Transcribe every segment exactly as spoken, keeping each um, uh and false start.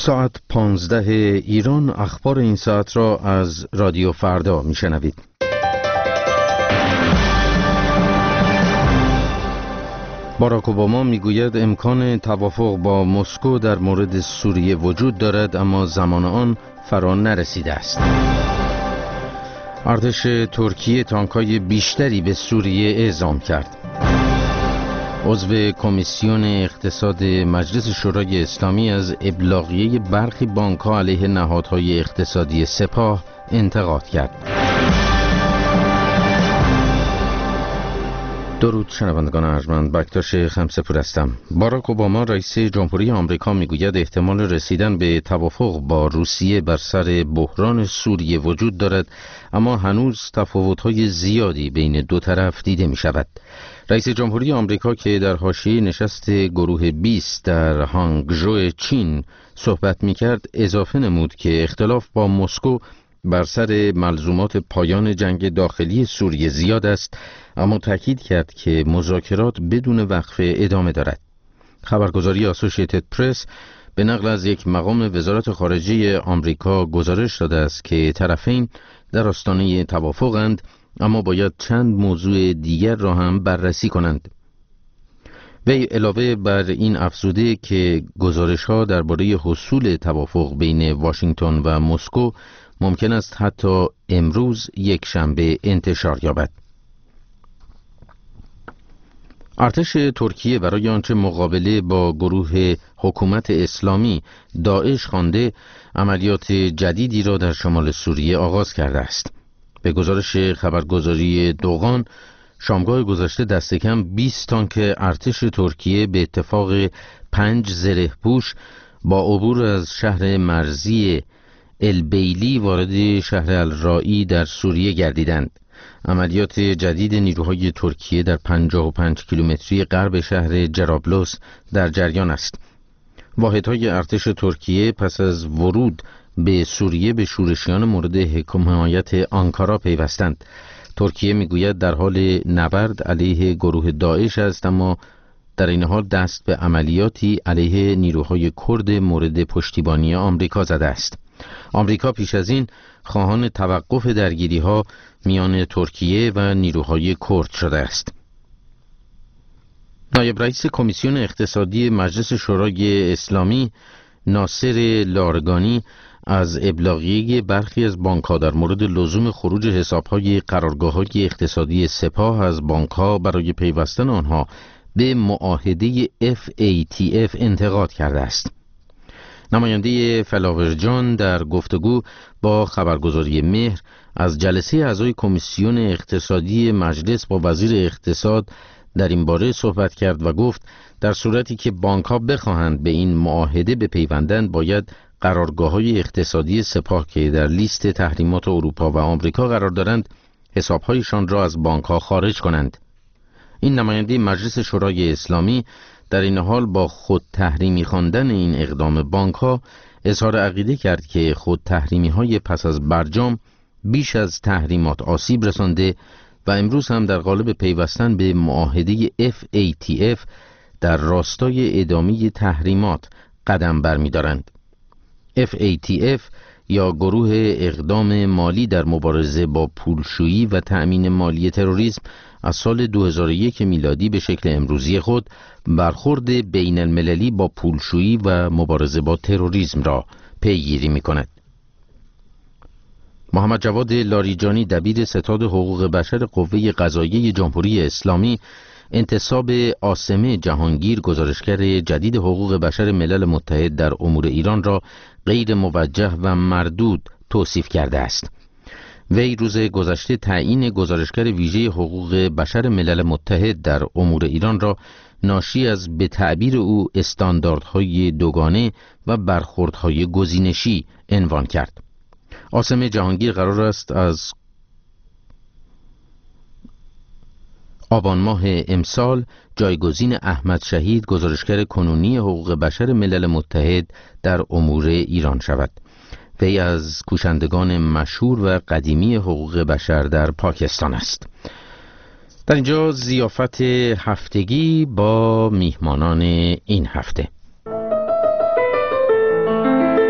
ساعت پانزده ایران، اخبار این ساعت را از رادیو فردا میشنوید. باراک اوباما میگوید امکان توافق با مسکو در مورد سوریه وجود دارد، اما زمان آن فرا نرسیده است. ارتش ترکیه تانک‌های بیشتری به سوریه اعزام کرد. عضو کمیسیون اقتصاد مجلس شورای اسلامی از ابلاغیه برخی بانک‌ها علیه نهادهای اقتصادی سپاه انتقاد کرد. درود شنوندگان ارجمند، بکتاش خمسه‌پور هستم. باراک اوباما رئیس جمهوری آمریکا میگوید احتمال رسیدن به توافق با روسیه بر سر بحران سوریه وجود دارد، اما هنوز تفاوت‌های زیادی بین دو طرف دیده می‌شود. رئیس جمهوری آمریکا که در حاشیه نشست گروه بیست در هانگژو چین صحبت می‌کرد، اضافه نمود که اختلاف با مسکو بر سر ملزومات پایان جنگ داخلی سوریه زیاد است، اما تاکید کرد که مذاکرات بدون وقفه ادامه دارد. خبرگزاری آسوشیتد پرس به نقل از یک مقام وزارت خارجه آمریکا گزارش داده است که طرفین در آستانه توافقند، اما باید چند موضوع دیگر را هم بررسی کنند. وی علاوه بر این افزوده که گزارش‌ها درباره حصول توافق بین واشنگتن و مسکو ممکن است حتی امروز یک شنبه انتشار یابد. ارتش ترکیه برای آنچه مقابله با گروه حکومت اسلامی داعش خوانده عملیات جدیدی را در شمال سوریه آغاز کرده است. به گزارش خبرگزاری دوغان، شامگاه گذشته دست کم بیست تانک ارتش ترکیه به اتفاق پنج زره‌پوش با عبور از شهر مرزی البیلی وارد شهر الرایی در سوریه گردیدند. عملیات جدید نیروهای ترکیه در پنجاه و پنج کیلومتری غرب شهر جرابلس در جریان است. واحدهای ارتش ترکیه پس از ورود به سوریه به شورشیان مورد حمایت آنکارا پیوستند. ترکیه میگوید در حال نبرد علیه گروه داعش است، اما در این حال دست به عملیاتی علیه نیروهای کرد مورد پشتیبانی آمریکا زده است. آمریکا پیش از این خواهان توقف درگیری‌ها میان ترکیه و نیروهای کرد شده است. نایب رئیس کمیسیون اقتصادی مجلس شورای اسلامی ناصر لارگانی از ابلاغیه برخی از بانک‌ها در مورد لزوم خروج حساب‌های قرارگاه‌های اقتصادی سپاه از بانک‌ها برای پیوستن آنها به معاهده اف ای تی اف انتقاد کرده است. نماینده فلاورجان در گفتگو با خبرگزاری مهر از جلسه اعضای کمیسیون اقتصادی مجلس با وزیر اقتصاد در این باره صحبت کرد و گفت در صورتی که بانک‌ها بخواهند به این معاهده بپیوندند، باید قرارگاه‌های اقتصادی سپاه که در لیست تحریمات اروپا و آمریکا قرار دارند حساب‌هایشان را از بانک‌ها خارج کنند. این نماینده مجلس شورای اسلامی در این حال با خود تحریمی خواندن این اقدام بانک‌ها اظهار عقیده کرد که خود تحریمی های پس از برجام بیش از تحریمات آسیب رسانده و امروز هم در قالب پیوستن به معاهده اف ای تی اف در راستای ادامه تحریمات قدم برمی‌دارند. اف ای تی اف یا گروه اقدام مالی در مبارزه با پولشویی و تأمین مالی تروریسم از سال دو هزار و یک میلادی به شکل امروزی خود برخورد بین المللی با پولشویی و مبارزه با تروریسم را پیگیری می کند. محمد جواد لاریجانی دبیر ستاد حقوق بشر قوه قضاییه جمهوری اسلامی انتصاب عاصمه جهانگیر، گزارشگر جدید حقوق بشر ملل متحد در امور ایران را غیر موجه و مردود توصیف کرده است. وی روز گذشته تعیین گزارشگر ویژه حقوق بشر ملل متحد در امور ایران را ناشی از به تعبیر او استانداردهای دوگانه و برخوردهای گزینشی عنوان کرد. عاصمه جهانگیر قرار است از آبان ماه امسال جایگزین احمد شهید، گزارشگر کنونی حقوق بشر ملل متحد در امور ایران شود. وی از کوشندگان مشهور و قدیمی حقوق بشر در پاکستان است. در اینجا ضیافت هفتگی با میهمانان این هفته.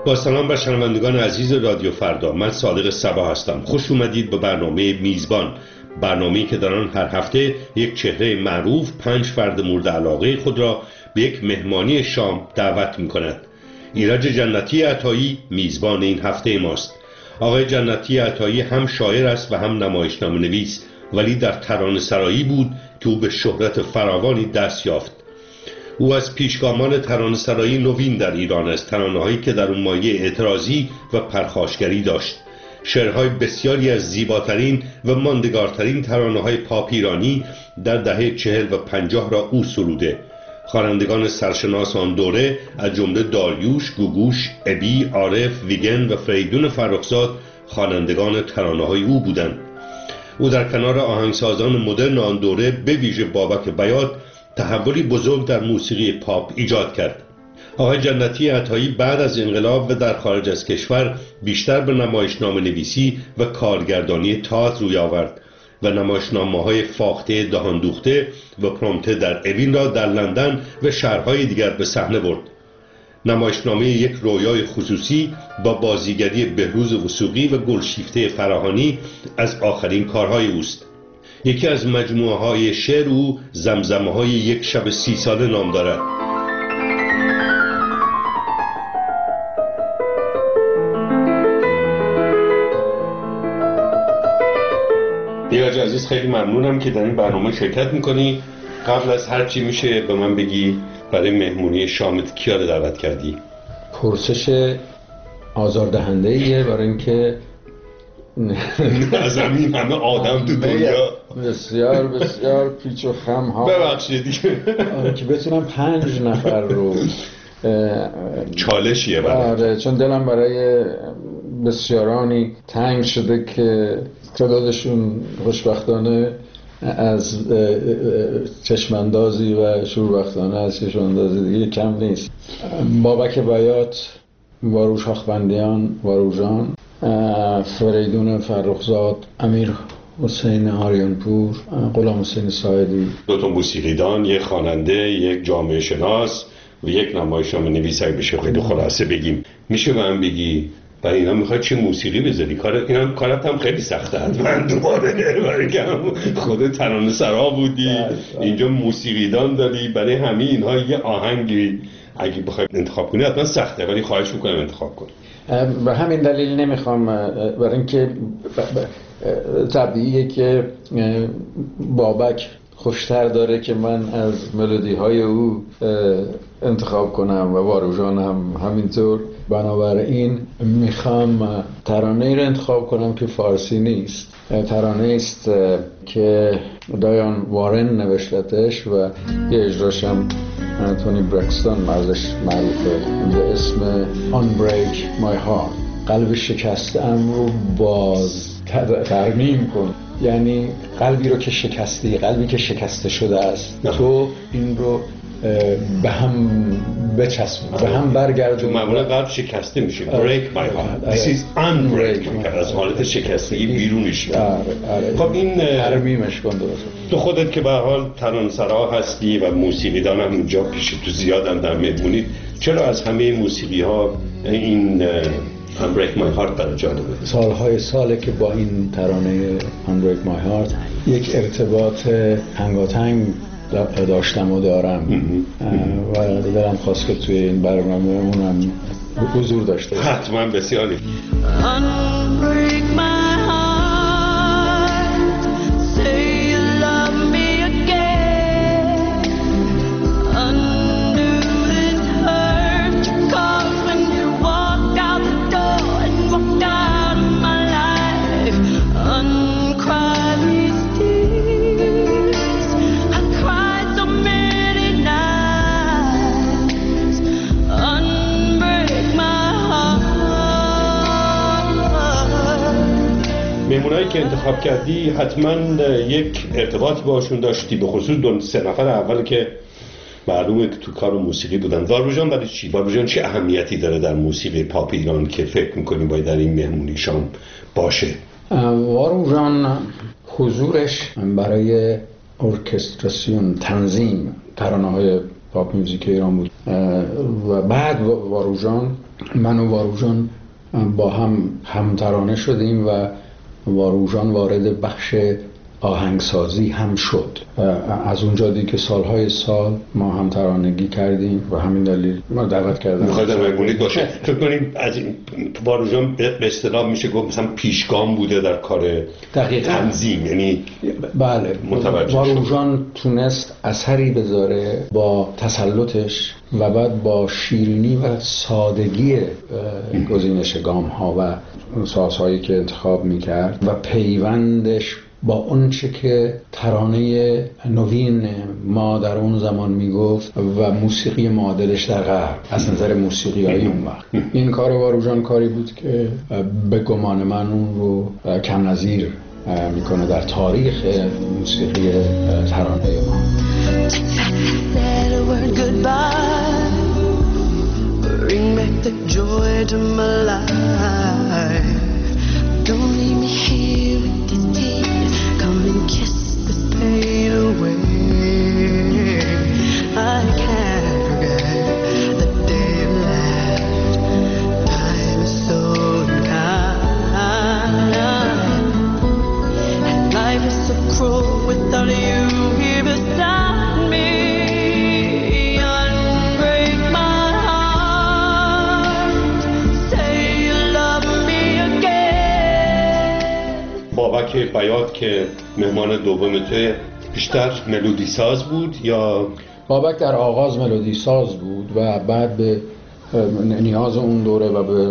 با سلام بر شنوندگان عزیز رادیو فردا، من صادق صبا هستم. خوش اومدید به برنامه میزبان، برنامه‌ای که در آن هر هفته یک چهره معروف پنج فرد مورد علاقه خود را به یک مهمانی شام دعوت می‌کند. ایرج جنتی عطایی میزبان این هفته ماست. آقای جنتی عطایی هم شاعر است و هم نمایشنامه‌نویس، ولی در ترانه‌سرایی بود که او به شهرت فراوانی دست یافت. او از پیشگامان ترانه‌سرایی نوین در ایران است، ترانه‌هایی که در اون مایه اعتراضی و پرخاشگری داشت. شعرهای بسیاری از زیباترین و ماندگارترین ترانه‌های پاپ ایرانی در دهه چهل و پنجاه را او سروده. خوانندگان سرشناس آن دوره از جمله داریوش، گوگوش، ابی، عارف، ویگن و فریدون فرخزاد خوانندگان ترانه‌های او بودند. او در کنار آهنگسازان مدرن آن دوره به ویژه بابک بیات تحولی بزرگ در موسیقی پاپ ایجاد کرد. آقای جنتی عطایی بعد از انقلاب و در خارج از کشور بیشتر به نمایشنامه نویسی و کارگردانی تئاتر روی آورد و نمایشنامه‌های فاخته دهان دوخته و پرومته در اوین را در لندن و شهرهای دیگر به صحنه برد. نمایشنامه یک رویای خصوصی با بازیگری بهروز وثوقی و گلشیفته فراهانی از آخرین کارهای اوست. یکی از مجموعه های شعر او زمزمه های یک شب سی ساله نام دارد. ایرج عزیز، خیلی ممنونم که در این برنامه شرکت میکنی. قبل از هر چی میشه به من بگی برای مهمونی شامت کیا رو دعوت کردی؟ پرسش آزاردهنده ایه، برای اینکه از همین همه آدم تو دنیا بسیار بسیار پیچ و خم ها ببخشید دیگه که بتونم پنج نفر رو چالشیه برای آره، چون دلم برای بسیارانی تنگ شده که تعدادشون خوشبختانه از چشماندازی و شوربختانه از چشماندازی دیگه کم نیست. بابک بیات، واروش آخوندیان، واروژان، فریدون فرخزاد، امیر حسین آریانپور، غلام حسین ساعدی. دو تا موسیقیدان، یک خواننده، یک جامعه شناس و یک نمایشنامه نویس. اگه بشه خیلی خلاصه بگیم، میشه به من بگی برای اینا میخواد چه موسیقی بذاری؟ کار اینا کارت هم خیلی سخته. من دوباره برای که خود ترانه سرا بودی، اینجا موسیقیدان داری، برای همه اینها یه آهنگی اگه بخوای انتخاب کنی حتما سخته، ولی خواهش میکنم انتخاب کن. به همین دلیل نمیخوام، برای اینکه طبیعیه که بابک خوشتر داره که من از ملودی های او انتخاب کنم و واروژان هم همینطور. بنابراین میخوام ترانه ای رو انتخاب کنم که فارسی نیست، ترانه است که دایان وارن نوشتتش و یه اجراش هم تونی برکستون ازش معروفه، به اسم Unbreak My Heart. قلب شکسته‌ام رو باز ترمیم کن. یعنی قلبی رو که شکستی، قلبی که شکسته شده است، تو این رو به هم بچسبون، به هم برگردون. معمولا قلب شکسته میشه break my heart. This is unbreak my heart. از حالت شکستگی بیرونش. خب این ترمیمش کن. درست تو خودت که به حال ترانه‌سرا هستی و موسیقیدان هم اینجا پیش تو زیادن در مهمونی، چرا از همه موسیقی ها این Unbreak My Heart برای جالبه؟ سالهای ساله که با این ترانه Unbreak My Heart یک ارتباط تنگاتنگ داشتم و دارم و دلم خواست که توی این برنامه اونم حضور داشته باشه. حتما. بسیاری. Unbreak my heart, say you love me again, undo this hurt you caused when you walk out the door and walk out of my life, uncry these tears I cried so many nights, unbreak my heart. مهمونایی که انتخاب کردی حتما یک ارتباط باشون داشتی، به خصوص دو سه نفر اول که معلومه که تو کار موسیقی بودن. واروژان برای چی؟ واروژان چه اهمیتی داره در موسیقی پاپ ایران که فکر میکنی باید در این مهمونی شام باشه؟ واروژان حضورش برای ارکستراسیون، تنظیم ترانه‌های پاپ موزیک ایران بود و بعد واروژان من و واروژان با هم همترانه شدیم و واروژان وارد بخش آهنگسازی هم شد. از اونجا دی که سالهای سال ما هم ترانگی کردیم و همین دلیل ما دعوت کردم. می‌خواستم بگونید باشه. فکر کنیم از این واروژان به اصطلاح میشه گفت مثلا پیشگام بوده در کار دقیقاً تنظیم، یعنی بله واروژان تونست اثری بذاره با تسلطش و بعد با شیرینی و سادگی گزینش گام‌ها و سازهایی که انتخاب می‌کرد و پیوندش با اون چه که ترانه نوین ما در اون زمان میگفت و موسیقی معادلش در غرب از نظر موسیقیایی اون وقت. این کار واروژان کاری بود که به گمان من اون رو کم نظیر میکنه در تاریخ موسیقی ترانه ما. Kiss this pain away. I can't forget the day you left. Time is so unkind, and life is so cruel without you here beside me. Unbreak my heart. Say you love me again. بابک بیات که مهمان دومته بیشتر ملودی ساز بود یا؟ بابک در آغاز ملودی ساز بود و بعد به نیاز اون دوره و به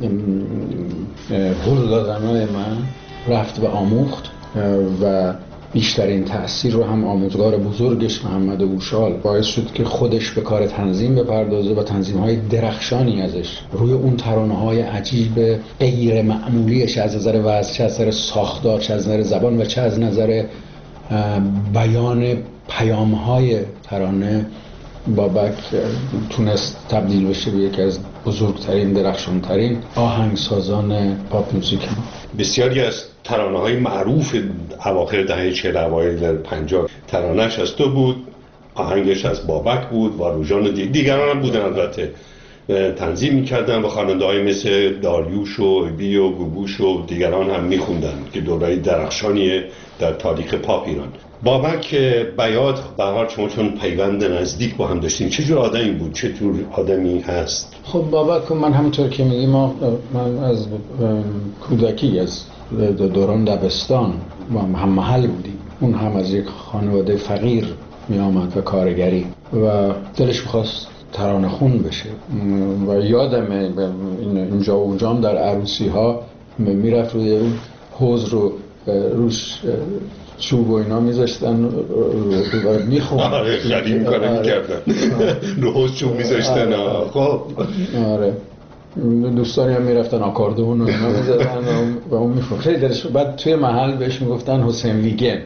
هل دادنهای من رفت و آموخت و بیشترین تأثیر رو هم آموزگار بزرگش محمد اوشال باعث شد که خودش به کار تنظیم بپردازه و تنظیم‌های درخشانی ازش روی اون ترانه‌های عجیب غیر معمولیش، چه از نظر وزن، چه از نظر ساختار، چه از نظر زبان و چه از نظر بیان پیام‌های ترانه، بابک تونست تبدیل بشه به یکی از بزرگترین درخشانترین آهنگسازان پاپ موزیک. بسیاری از ترانه‌های معروف اواخر دهه چهل اوایل پنجاه ترانه‌اش از تو بود، آهنگش از بابک بود، واروژان و دیگران هم بودن البته تنظیم می‌کردن و خواننده‌های مثل داریوش و ایبی و گوگوش و دیگران هم می‌خوندن که دوره‌ای درخشانیه در تاریخ پاپ ایران. بابک بیات به هر حال شما چون پیوند نزدیک با هم داشتین، چه جور آدمی بود؟ چه جور آدمی هست؟ خب بابک من همونطور که میگی ما من از کودکی از دوران دبستان هم محل بودیم. اون هم از یک خانواده فقیر می آمد و کارگری و دلش می‌خواست ترانه خون بشه و یادمه اینجا و اونجا هم در عروسی ها میرفت روی اون حوض رو روش چوب و اینا میذاشتن و میخوند. آره خیلی این کارو میکردن رو حوض چوب میذاشتن. خب آره دوستانی هم میرفتن آکاردون و اینا میزدن و اون میخوند خیلی دلش. بعد توی محل بهش میگفتن حسین ویگن.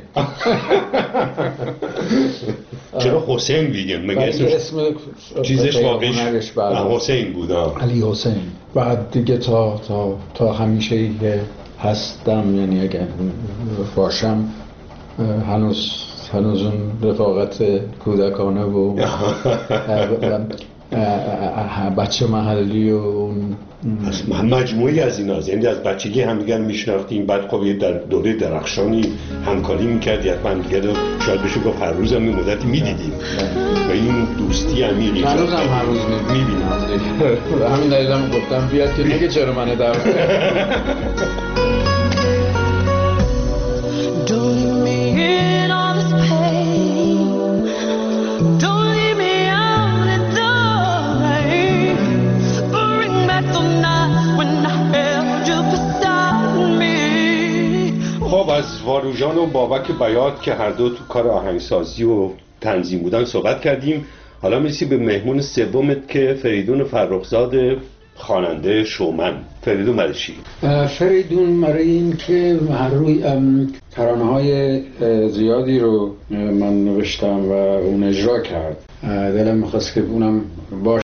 چرا حسین ویگن؟ مگه اسم چیزش واقعیش حسین بود؟ علی حسین. بعد دیگه تا تا تا همیشه که هستم، یعنی اگه باشم هنوز هنوز اون رفاقت کودکانه و بچه محلی و اون مجموعی از این هست. یعنی از بچگی هم دیگر میشناختیم، بعد خب در دوره درخشانی همکاری میکردی حتما دیگر رو شاید بشه گفت هر روز هم این مدتی میدیدیم و این دوستی عمیقی هر روز هم هر روز میبینم. همین دلیل هم گفتم بیاد که نگه چرا من دعوت خب از واروژان و بابک بیات که هر دو تو کار آهنگسازی و تنظیم بودن صحبت کردیم. حالا میرسی به مهمون سومت که فریدون فرخزاد خواننده شومن. فریدون برای چی؟ فریدون برای این که هر روی ترانه‌های زیادی رو من نوشتم و اون اجرا کرد. دلم می‌خواست که اونم باشه